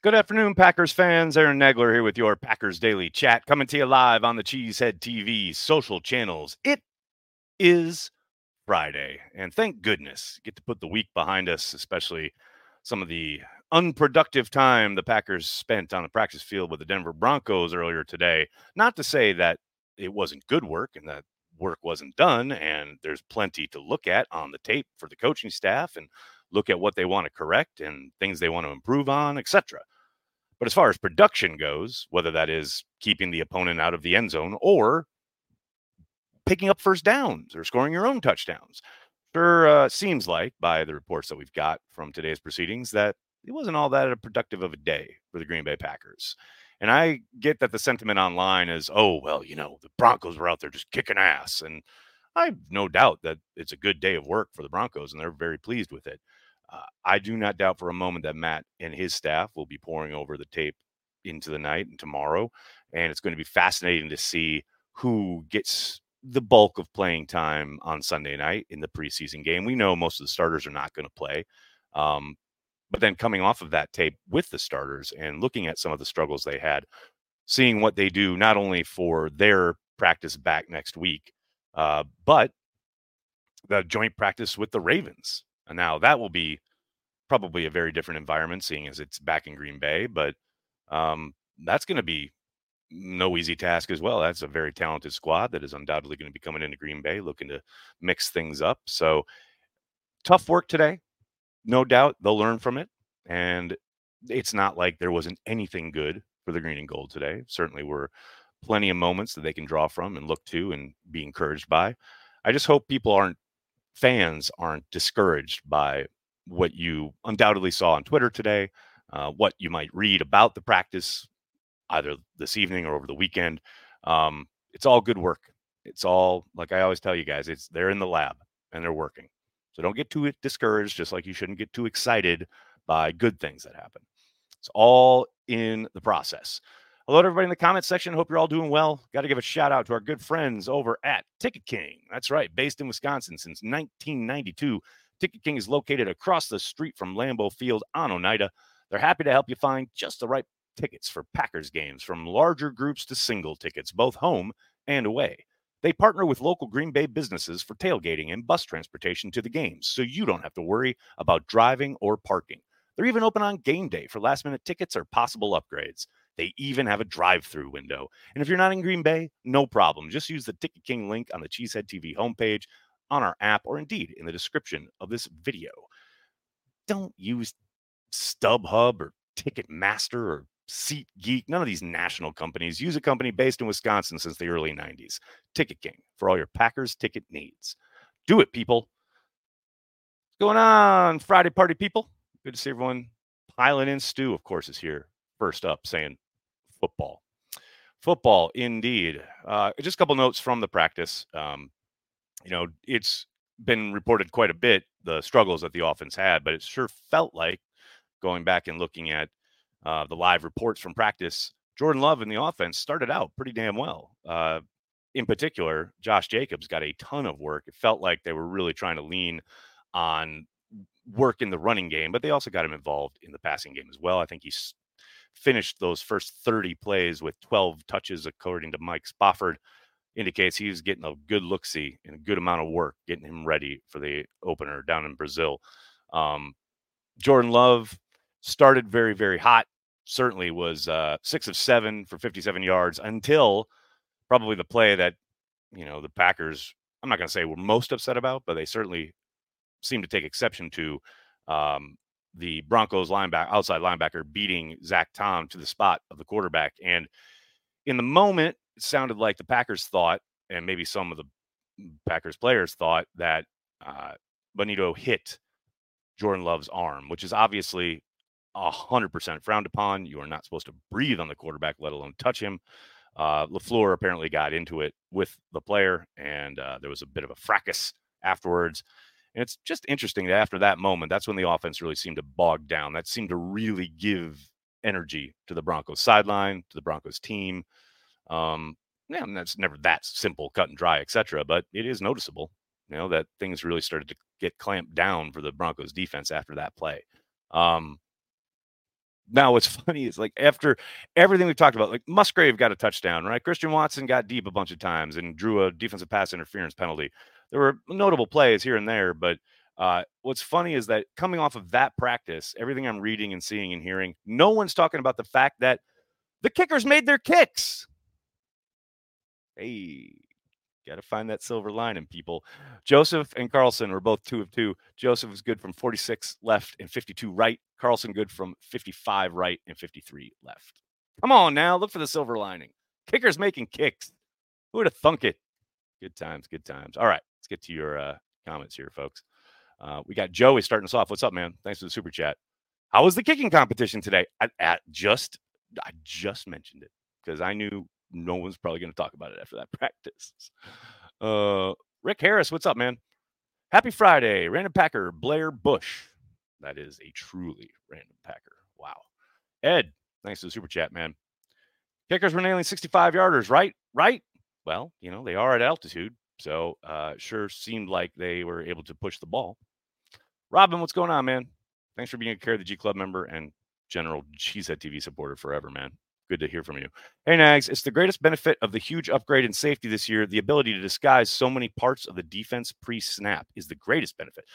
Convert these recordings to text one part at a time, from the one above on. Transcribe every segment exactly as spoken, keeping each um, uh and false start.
Good afternoon, Packers fans. Aaron Nagler here with your Packers Daily Chat, coming to you live on the Cheesehead T V social channels. It is Friday, and thank goodness, get to put the week behind us, especially some of the unproductive time the Packers spent on the practice field with the Denver Broncos earlier today. Not to say that it wasn't good work and that work wasn't done, and there's plenty to look at on the tape for the coaching staff and look at what they want to correct and things they want to improve on, et cetera. But as far as production goes, whether that is keeping the opponent out of the end zone or picking up first downs or scoring your own touchdowns, sure uh, seems like, by the reports that we've got from today's proceedings, that it wasn't all that productive of a day for the Green Bay Packers. And I get that the sentiment online is, oh, well, you know, the Broncos were out there just kicking ass. And I have no doubt that it's a good day of work for the Broncos, and they're very pleased with it. Uh, I do not doubt for a moment that Matt and his staff will be pouring over the tape into the night and tomorrow. And it's going to be fascinating to see who gets the bulk of playing time on Sunday night in the preseason game. We know most of the starters are not going to play. Um, but then coming off of that tape with the starters and looking at some of the struggles they had, seeing what they do not only for their practice back next week, uh, but the joint practice with the Ravens. And now that will be probably a very different environment, seeing as it's back in Green Bay, but um, that's going to be no easy task as well. That's a very talented squad that is undoubtedly going to be coming into Green Bay looking to mix things up. So tough work today. No doubt they'll learn from it. And it's not like there wasn't anything good for the green and gold today. Certainly were plenty of moments that they can draw from and look to and be encouraged by. I just hope people aren't, fans aren't discouraged by what you undoubtedly saw on Twitter today, uh, what you might read about the practice either this evening or over the weekend. Um, it's all good work. It's all, like I always tell you guys, it's they're in the lab and they're working. So don't get too discouraged, just like you shouldn't get too excited by good things that happen. It's all in the process. Hello to everybody in the comment section. Hope you're all doing well. Got to give a shout out to our good friends over at Ticket King. That's right, based in Wisconsin since nineteen ninety-two. Ticket King is located across the street from Lambeau Field on Oneida. They're happy to help you find just the right tickets for Packers games, from larger groups to single tickets, both home and away. They partner with local Green Bay businesses for tailgating and bus transportation to the games, so you don't have to worry about driving or parking. They're even open on game day for last-minute tickets or possible upgrades. They even have a drive-through window. And if you're not in Green Bay, no problem. Just use the Ticket King link on the Cheesehead T V homepage, on our app, or indeed in the description of this video. Don't use StubHub or Ticketmaster or SeatGeek, none of these national companies. Use a company based in Wisconsin since the early nineties. Ticket King, for all your Packers ticket needs. Do it, people. What's going on, Friday party people? Good to see everyone piling in. Stu, of course, is here first up saying football. Football, indeed. Uh, just a couple notes from the practice. Um, you know, it's been reported quite a bit, the struggles that the offense had, but it sure felt like, going back and looking at uh, the live reports from practice, Jordan Love and the offense started out pretty damn well. Uh, in particular, Josh Jacobs got a ton of work. It felt like they were really trying to lean on work in the running game, but they also got him involved in the passing game as well. I think he's finished those first thirty plays with twelve touches, according to Mike Spofford. Indicates he's getting a good look-see and a good amount of work getting him ready for the opener down in Brazil. Um, Jordan Love started very, very hot. Certainly was uh, six of seven for fifty-seven yards until probably the play that, you know, the Packers, I'm not going to say were most upset about, but they certainly seemed to take exception to. Um, the Broncos linebacker, outside linebacker, beating Zach Tom to the spot of the quarterback. And in the moment, it sounded like the Packers thought, and maybe some of the Packers players thought, that uh, Bonito hit Jordan Love's arm, which is obviously one hundred percent frowned upon. You are not supposed to breathe on the quarterback, let alone touch him. Uh, LaFleur apparently got into it with the player, and uh, there was a bit of a fracas afterwards. And it's just interesting that after that moment, that's when the offense really seemed to bog down. That seemed to really give energy to the Broncos sideline, to the Broncos team. Um, yeah, and that's never that simple, cut and dry, et cetera. But it is noticeable, you know, that things really started to get clamped down for the Broncos defense after that play. Um, Now, what's funny is like after everything we've talked about, like Musgrave got a touchdown, right? Christian Watson got deep a bunch of times and drew a defensive pass interference penalty. There were notable plays here and there, but uh, what's funny is that coming off of that practice, everything I'm reading and seeing and hearing, no one's talking about the fact that the kickers made their kicks. Hey, got to find that silver lining, people. Joseph and Carlson were both two of two. Joseph was good from forty-six left and fifty-two right. Carlson good from fifty-five right and fifty-three left. Come on now, look for the silver lining. Kickers making kicks. Who would have thunk it? Good times, good times. All right, let's get to your uh, comments here, folks. Uh, we got Joey starting us off. What's up, man? Thanks for the super chat. How was the kicking competition today? I, I just, I just mentioned it because I knew no one's probably going to talk about it after that practice. Uh, Rick Harris, what's up, man? Happy Friday, random Packer Blair Bush. That is a truly random Packer. Wow. Ed, thanks for the super chat, man. Kickers were nailing sixty-five yarders, right? Right. Well, you know, they are at altitude. So uh sure seemed like they were able to push the ball. Robin, what's going on, man? Thanks for being a Care of the G Club member and general Cheesehead T V supporter forever, man. Good to hear from you. Hey, Nags, it's the greatest benefit of the huge upgrade in safety this year. The ability to disguise so many parts of the defense pre-snap is the greatest benefit.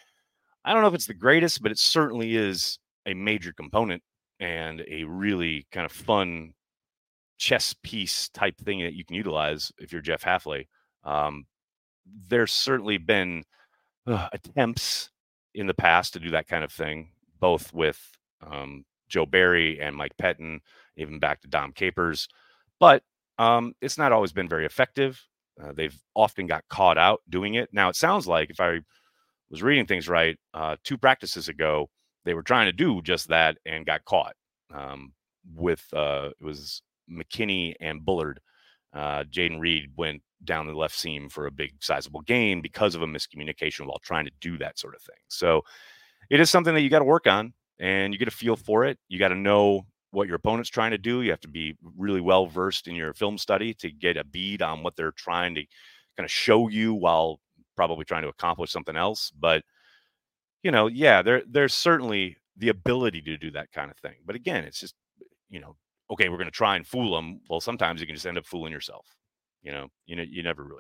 I don't know if it's the greatest, but it certainly is a major component and a really kind of fun chess piece type thing that you can utilize if you're Jeff Halfley. Um, there's certainly been uh, attempts in the past to do that kind of thing, both with um, Joe Barry and Mike Pettin, even back to Dom Capers. But um, it's not always been very effective. Uh, they've often got caught out doing it. Now, it sounds like, if I was reading things right, uh, two practices ago, they were trying to do just that and got caught um, with, uh, it was McKinney and Bullard. Uh, Jaden Reed went down the left seam for a big sizable gain because of a miscommunication while trying to do that sort of thing. So it is something that you got to work on and you get a feel for it. You got to know what your opponent's trying to do. You have to be really well versed in your film study to get a bead on what they're trying to kind of show you while probably trying to accomplish something else. But, you know, yeah, there, there's certainly the ability to do that kind of thing. But again, it's just, you know, okay, we're going to try and fool them. Well, sometimes you can just end up fooling yourself. You know, you know, you never really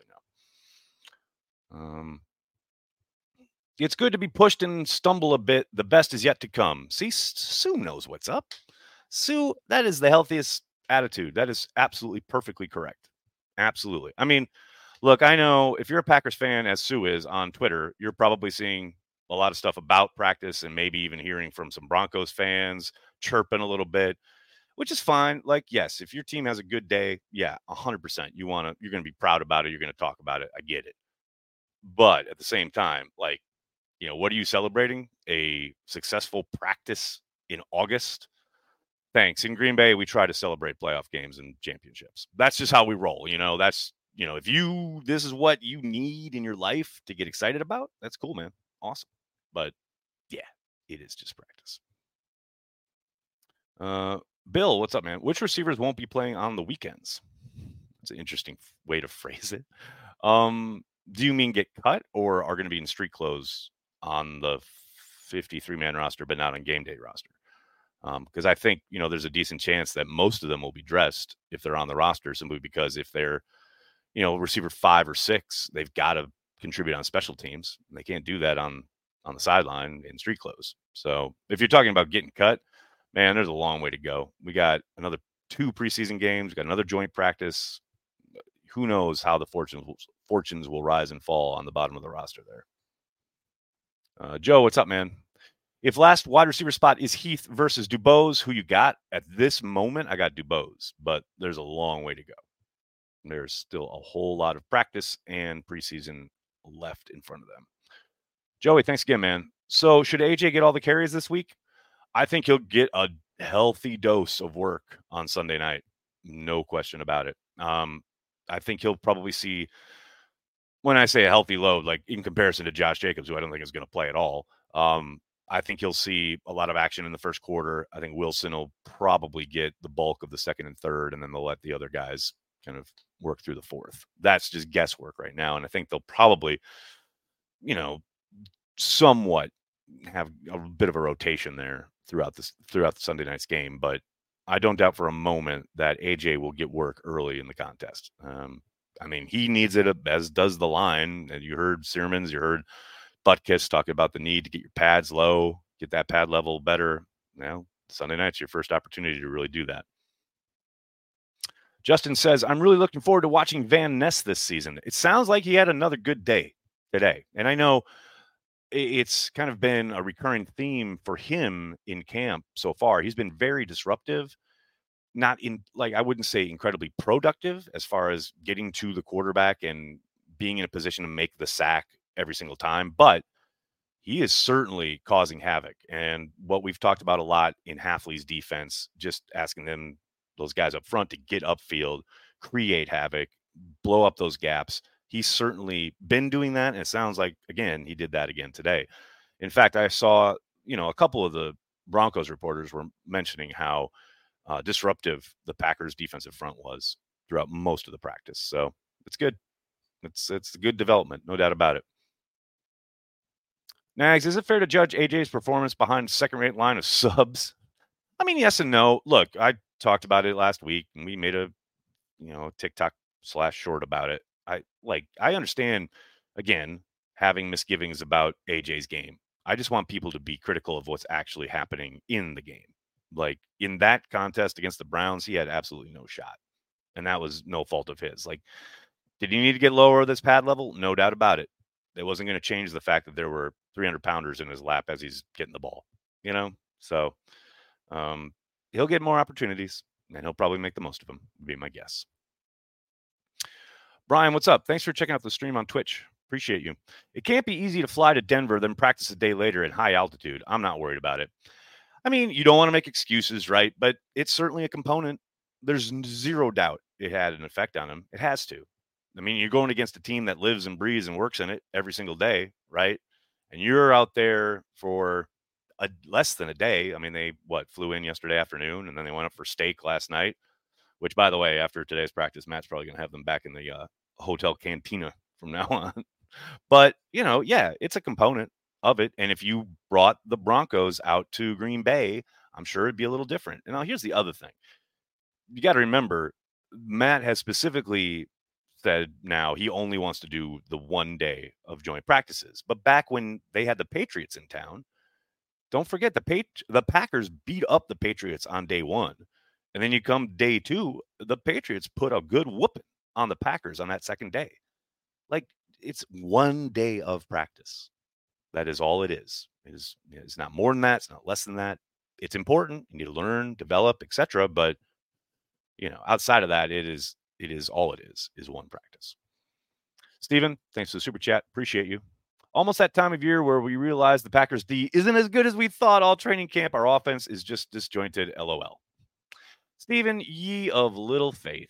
know. Um, it's good to be pushed and stumble a bit. The best is yet to come. See, Sue knows what's up. Sue, that is the healthiest attitude. That is absolutely perfectly correct. Absolutely. I mean, look, I know if you're a Packers fan, as Sue is on Twitter, you're probably seeing a lot of stuff about practice and maybe even hearing from some Broncos fans chirping a little bit, which is fine. Like, yes, if your team has a good day, yeah, one hundred percent. You want to, you're going to be proud about it. You're going to talk about it. I get it. But at the same time, like, you know, what are you celebrating? A successful practice in August? Thanks. In Green Bay, we try to celebrate playoff games and championships. That's just how we roll. You know, that's, you know, if you, this is what you need in your life to get excited about, that's cool, man. Awesome. But yeah, it is just practice. Uh, Bill, what's up, man? Which receivers won't be playing on the weekends? It's an interesting way to phrase it. Um, do you mean get cut or are going to be in street clothes on the fifty-three man roster, but not on game day roster? Because um, I think, you know, there's a decent chance that most of them will be dressed if they're on the roster, simply because if they're, you know, receiver five or six, they've got to contribute on special teams. They can't do that on on the sideline in street clothes. So if you're talking about getting cut, man, there's a long way to go. We got another two preseason games. We got another joint practice. Who knows how the fortunes will, fortunes will rise and fall on the bottom of the roster there. Uh, Joe, what's up, man? If last wide receiver spot is Heath versus Dubose, who you got at this moment? I got Dubose, but there's a long way to go. There's still a whole lot of practice and preseason left in front of them. Joey, thanks again, man. So should A J get all the carries this week? I think he'll get a healthy dose of work on Sunday night. No question about it. Um, I think he'll probably see, when I say a healthy load, like in comparison to Josh Jacobs, who I don't think is going to play at all, um, I think he'll see a lot of action in the first quarter. I think Wilson will probably get the bulk of the second and third, and then they'll let the other guys kind of work through the fourth. That's just guesswork right now. And I think they'll probably, you know, somewhat have a bit of a rotation there throughout this throughout the Sunday night's game, but I don't doubt for a moment that A J will get work early in the contest. Um, I mean, he needs it, as does the line. And you heard Searmans, you heard Butkus talking about the need to get your pads low, get that pad level better. Now, Sunday night's your first opportunity to really do that. Justin says, I'm really looking forward to watching Van Ness this season. It sounds like he had another good day today. And I know it's kind of been a recurring theme for him in camp so far. He's been very disruptive, not in like, I wouldn't say incredibly productive as far as getting to the quarterback and being in a position to make the sack every single time, but he is certainly causing havoc. And what we've talked about a lot in Hafley's defense, just asking them, those guys up front, to get upfield, create havoc, blow up those gaps. He's certainly been doing that. And it sounds like, again, he did that again today. In fact, I saw, you know, a couple of the Broncos reporters were mentioning how uh, disruptive the Packers defensive front was throughout most of the practice. So it's good. It's, it's a good development. No doubt about it. Nags, is it fair to judge A J's performance behind second-rate line of subs? I mean, yes and no. Look, I talked about it last week, and we made a, you know, TikTok slash short about it. I like, I understand, again, having misgivings about A J's game. I just want people to be critical of what's actually happening in the game. Like in that contest against the Browns, he had absolutely no shot, and that was no fault of his. Like, did he need to get lower this pad level? No doubt about it. It wasn't going to change the fact that there were three hundred pounders in his lap as he's getting the ball, you know? So um, he'll get more opportunities, and he'll probably make the most of them, would be my guess. Brian, what's up? Thanks for checking out the stream on Twitch. Appreciate you. It can't be easy to fly to Denver, then practice a day later at high altitude. I'm not worried about it. I mean, you don't want to make excuses, right? But it's certainly a component. There's zero doubt it had an effect on him. It has to. I mean, you're going against a team that lives and breathes and works in it every single day, right? And you're out there for a less than a day. I mean, they what flew in yesterday afternoon, and then they went up for steak last night. Which, by the way, after today's practice, Matt's probably going to have them back in the uh, hotel cantina from now on. But you know, yeah, it's a component of it. And if you brought the Broncos out to Green Bay, I'm sure it'd be a little different. And now here's the other thing: you got to remember, Matt has specifically said now he only wants to do the one day of joint practices. But back when they had the Patriots in town, don't forget the Pat- the Packers beat up the Patriots on day one. And then you come day two, the Patriots put a good whooping on the Packers on that second day. Like, it's one day of practice. That is all it is. It is, it's not more than that. It's not less than that. It's important. You need to learn, develop, et cetera. But, you know, outside of that, it is It is all it is, is one practice. Steven, thanks for the super chat. Appreciate you. Almost that time of year where we realize the Packers D isn't as good as we thought all training camp. Our offense is just disjointed, LOL. Steven, ye of little faith.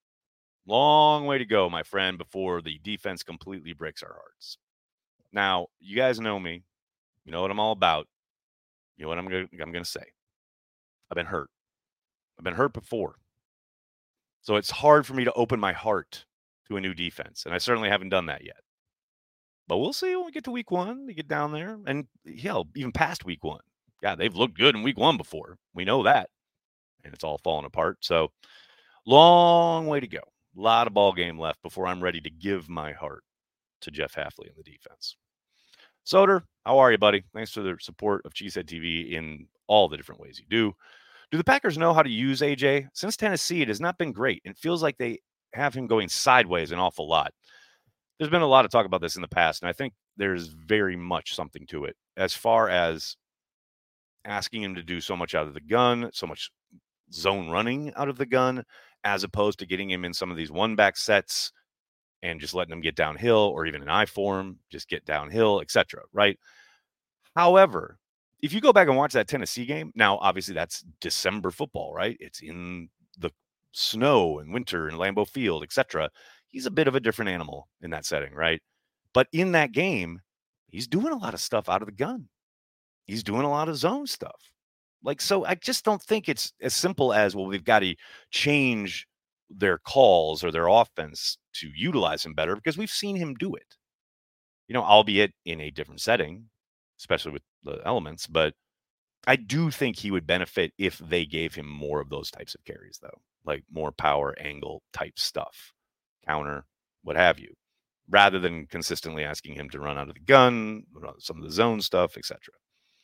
Long way to go, my friend, before the defense completely breaks our hearts. Now, you guys know me. You know what I'm all about. You know what I'm going I'm going to say. I've been hurt. I've been hurt before. So it's hard for me to open my heart to a new defense, and I certainly haven't done that yet. But we'll see when we get to week one. We get down there, and hell, even past week one. Yeah, they've looked good in week one before. We know that, and it's all falling apart. So long way to go. A lot of ball game left before I'm ready to give my heart to Jeff Hafley and the defense. Soder, how are you, buddy? Thanks for the support of Cheesehead T V in all the different ways you do. Do the Packers know how to use A J? Since Tennessee, it has not been great. It feels like they have him going sideways an awful lot. There's been a lot of talk about this in the past, and I think there's very much something to it as far as asking him to do so much out of the gun, so much zone running out of the gun, as opposed to getting him in some of these one-back sets and just letting him get downhill, or even an I form, just get downhill, et cetera, right? However, if you go back and watch that Tennessee game, now obviously that's December football, right? It's in the snow and winter and Lambeau Field, et cetera. He's a bit of a different animal in that setting, right? But in that game, he's doing a lot of stuff out of the gun. He's doing a lot of zone stuff. Like, so I just don't think it's as simple as, well, we've got to change their calls or their offense to utilize him better, because we've seen him do it, you know, albeit in a different setting. especially with the elements. But I do think he would benefit if they gave him more of those types of carries, though, like more power angle type stuff, counter, what have you, rather than consistently asking him to run out of the gun, some of the zone stuff, et cetera.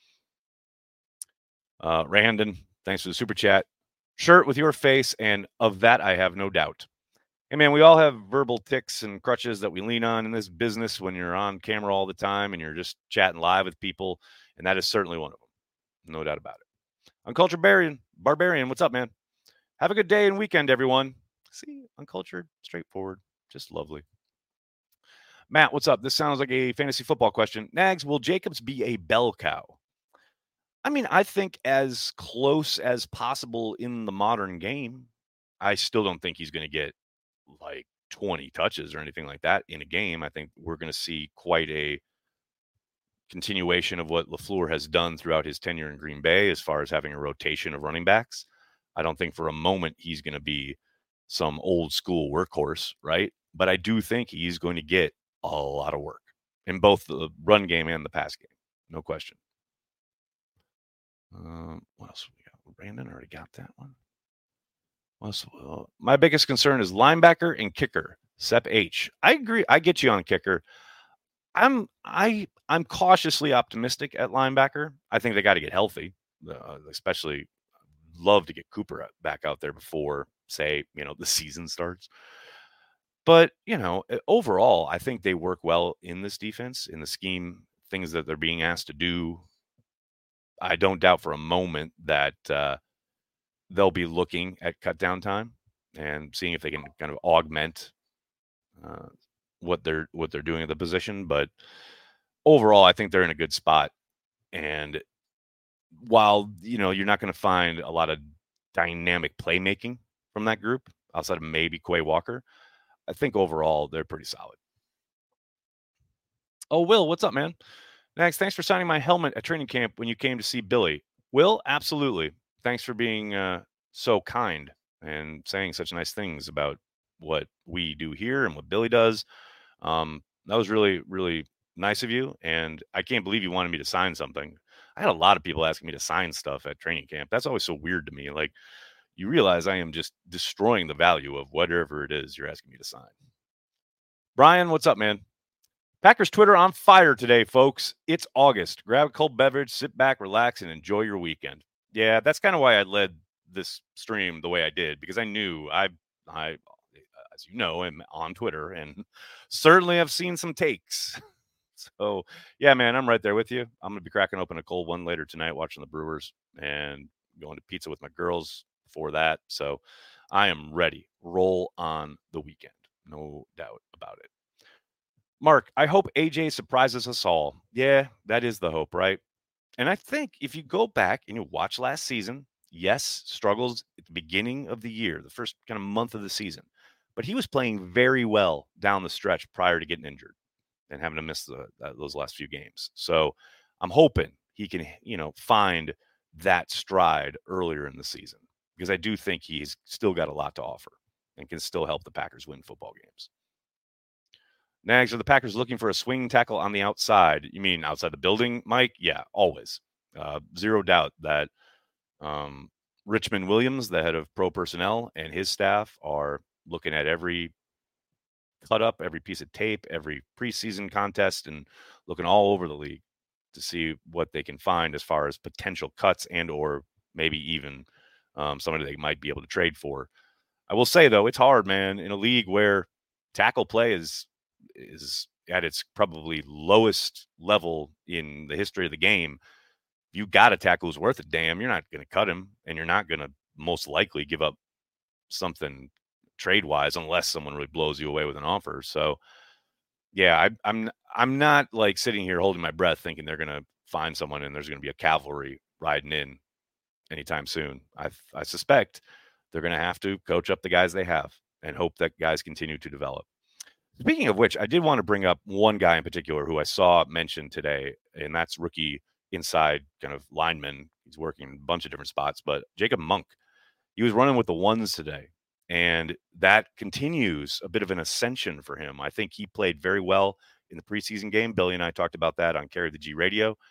Uh, Randon, thanks for the super chat. Shirt with your face, and of that I have no doubt. Hey, man, we all have verbal tics and crutches that we lean on in this business when you're on camera all the time and you're just chatting live with people, and that is certainly one of them. No doubt about it. Uncultured Barbarian, Barbarian, what's up, man? Have a good day and weekend, everyone. See, uncultured, straightforward, just lovely. Matt, what's up? This sounds like a fantasy football question. Nags, will Jacobs be a bell cow? I mean, I think as close as possible in the modern game. I still don't think he's going to get like twenty touches or anything like that in a game. I think we're going to see quite a continuation of what LaFleur has done throughout his tenure in Green Bay as far as having a rotation of running backs. I don't think for a moment he's going to be some old school workhorse, right? But I do think he's going to get a lot of work in both the run game and the pass game. No question. Um, what else we got? Brandon already got that one. Well, my biggest concern is linebacker and kicker. Sep H. I agree. I get you on kicker. I'm I I'm cautiously optimistic at linebacker. I think they got to get healthy, uh, especially love to get Cooper back out there before, say, you know, the season starts. But, you know, overall, I think they work well in this defense, in the scheme, things that they're being asked to do. I don't doubt for a moment that uh, they'll be looking at cut down time and seeing if they can kind of augment uh, what they're what they're doing at the position. But overall, I think they're in a good spot. And while, you know, you're not going to find a lot of dynamic playmaking from that group outside of maybe Quay Walker, I think overall they're pretty solid. Oh, Will, what's up, man? Next, thanks for signing my helmet at training camp when you came to see Billy. Will, absolutely. Thanks for being uh, so kind and saying such nice things about what we do here and what Billy does. Um, that was really, really nice of you. And I can't believe you wanted me to sign something. I had a lot of people asking me to sign stuff at training camp. That's always so weird to me. Like, you realize I am just destroying the value of whatever it is you're asking me to sign. Brian, what's up, man? Packers Twitter on fire today, folks. It's August. Grab a cold beverage, sit back, relax, and enjoy your weekend. Yeah, that's kind of why I led this stream the way I did, because I knew I, I, as you know, am on Twitter and certainly have seen some takes. So, yeah, man, I'm right there with you. I'm going to be cracking open a cold one later tonight, watching the Brewers and going to pizza with my girls for that. So I am ready. Roll on the weekend. No doubt about it. Mark, I hope A J surprises us all. Yeah, that is the hope, right? And I think if you go back and you watch last season, yes, struggles at the beginning of the year, the first kind of month of the season, but he was playing very well down the stretch prior to getting injured and having to miss the, uh, those last few games. So I'm hoping he can, you know, find that stride earlier in the season, because I do think he's still got a lot to offer and can still help the Packers win football games. Nags, are the Packers looking for a swing tackle on the outside? You mean outside the building, Mike? Yeah, always. Uh, zero doubt that um, Richmond Williams, the head of pro personnel, and his staff are looking at every cut up, every piece of tape, every preseason contest, and looking all over the league to see what they can find as far as potential cuts and or maybe even um, somebody they might be able to trade for. I will say, though, it's hard, man, in a league where tackle play is is at its probably lowest level in the history of the game. You got a tackle who's worth a damn. You're not going to cut him, and you're not going to most likely give up something trade-wise unless someone really blows you away with an offer. So, yeah, I, I'm I'm not like sitting here holding my breath thinking they're going to find someone and there's going to be a cavalry riding in anytime soon. I I suspect they're going to have to coach up the guys they have and hope that guys continue to develop. Speaking of which, I did want to bring up one guy in particular who I saw mentioned today, and that's rookie inside kind of lineman. He's working in a bunch of different spots, but Jacob Monk, he was running with the ones today, and that continues a bit of an ascension for him. I think he played very well in the preseason game. Billy and I talked about that on Carry the G Radio.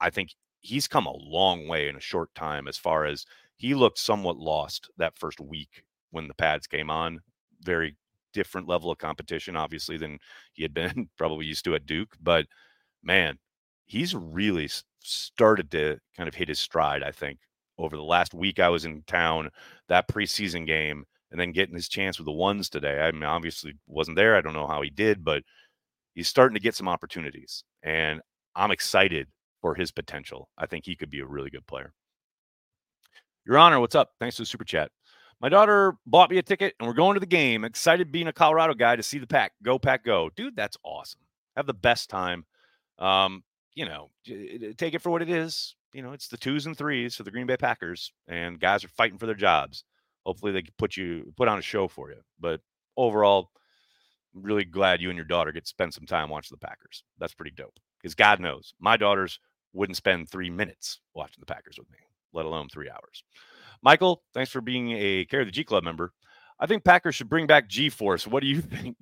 I think he's come a long way in a short time as far as he looked somewhat lost that first week when the pads came on. Very different level of competition, obviously, than he had been probably used to at Duke. But, man, he's really started to kind of hit his stride, I think, over the last week I was in town, that preseason game, and then getting his chance with the ones today. I mean, obviously wasn't there. I don't know how he did, but he's starting to get some opportunities, and I'm excited for his potential. I think he could be a really good player. Your Honor, what's up? Thanks for the super chat. My daughter bought me a ticket, and we're going to the game. Excited being a Colorado guy to see the Pack. Go, Pack, go. Dude, that's awesome. Have the best time. Um, you know, take it for what it is. You know, it's the twos and threes for the Green Bay Packers, and guys are fighting for their jobs. Hopefully they can put you put on a show for you. But overall, I'm really glad you and your daughter get to spend some time watching the Packers. That's pretty dope. Because God knows, my daughters wouldn't spend three minutes watching the Packers with me, let alone three hours. Michael, thanks for being a Carry the G Club member. I think Packers should bring back G-Force. What do you think?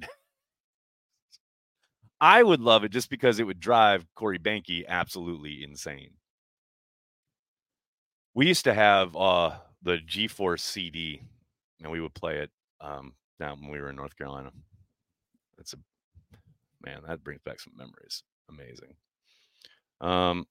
I would love it just because it would drive Corey Banke absolutely insane. We used to have uh, the G-Force C D, and we would play it um, down when we were in North Carolina. That's a man, that brings back some memories. Amazing. Um,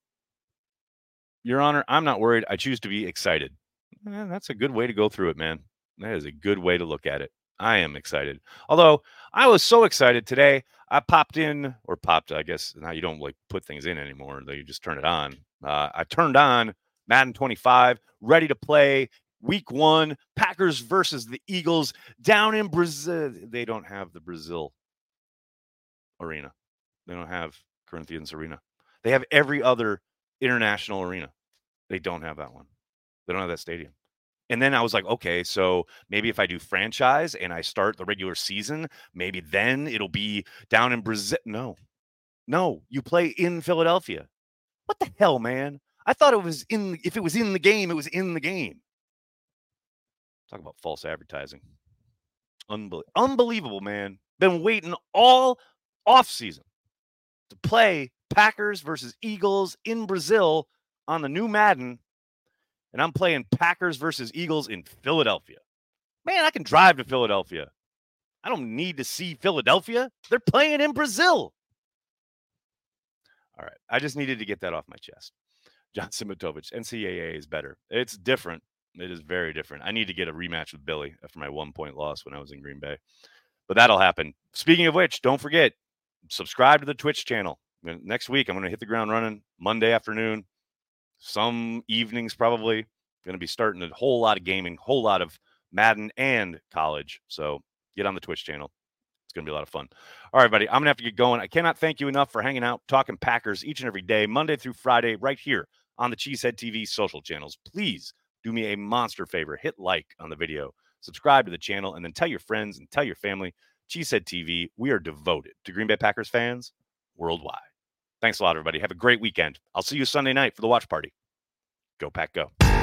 Your Honor, I'm not worried. I choose to be excited. Eh, that's a good way to go through it, man. That is a good way to look at it. I am excited. Although I was so excited today, I popped in or popped, I guess now you don't like put things in anymore. You just turn it on. Uh, I turned on Madden twenty-five, ready to play week one, Packers versus the Eagles down in Brazil. They don't have the Brazil arena. They don't have Corinthians Arena. They have every other international arena. They don't have that one. They don't have that stadium. And then I was like, okay, so maybe if I do franchise and I start the regular season, maybe then it'll be down in Brazil. No, no, you play in Philadelphia. What the hell, man? I thought it was in, if it was in the game, it was in the game. Talk about false advertising. Unbel- unbelievable, man. Been waiting all offseason to play Packers versus Eagles in Brazil on the new Madden. And I'm playing Packers versus Eagles in Philadelphia. Man, I can drive to Philadelphia. I don't need to see Philadelphia. They're playing in Brazil. All right. I just needed to get that off my chest. John Simitovich, N C double A is better. It's different. It is very different. I need to get a rematch with Billy after my one-point loss when I was in Green Bay. But that'll happen. Speaking of which, don't forget, subscribe to the Twitch channel. Next week, I'm going to hit the ground running Monday afternoon. Some evenings probably. Going to be starting a whole lot of gaming, whole lot of Madden and college. So get on the Twitch channel. It's going to be a lot of fun. All right, buddy. I'm going to have to get going. I cannot thank you enough for hanging out, talking Packers each and every day, Monday through Friday, right here on the Cheesehead T V social channels. Please do me a monster favor. Hit like on the video, subscribe to the channel, and then tell your friends and tell your family. Cheesehead T V, we are devoted to Green Bay Packers fans worldwide. Thanks a lot, everybody. Have a great weekend. I'll see you Sunday night for the watch party. Go Pack, go.